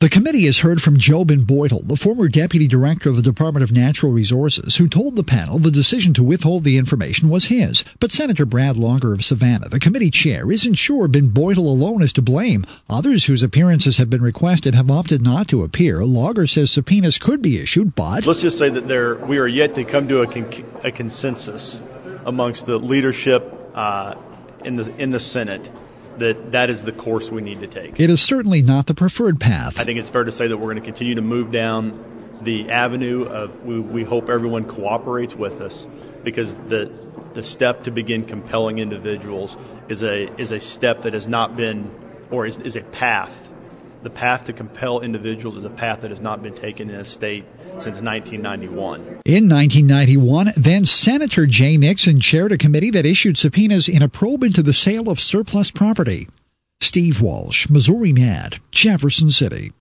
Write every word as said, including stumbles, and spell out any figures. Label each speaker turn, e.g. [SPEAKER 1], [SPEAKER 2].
[SPEAKER 1] The committee has heard from Jobin Boytle, the former deputy director of the Department of Natural Resources, who told the panel the decision to withhold the information was his. But Senator Brad Langer of Savannah, the committee chair, isn't sure Ben Boytle alone is to blame. Others whose appearances have been requested have opted not to appear. Langer says subpoenas could be issued, but
[SPEAKER 2] let's just say that there we are yet to come to a, con- a consensus amongst the leadership uh, in the in the Senate that that is the course we need to take.
[SPEAKER 1] It is certainly not the preferred path.
[SPEAKER 2] I think it's fair to say that we're going to continue to move down the avenue of we, we hope everyone cooperates with us, because the the step to begin compelling individuals is a is a step that has not been, or is, is a path. The path to compel individuals is a path that has not been taken in a state since nineteen ninety-one.
[SPEAKER 1] In nineteen ninety-one, then Senator Jay Nixon chaired a committee that issued subpoenas in a probe into the sale of surplus property. Steve Walsh, Missouri Mad, Jefferson City.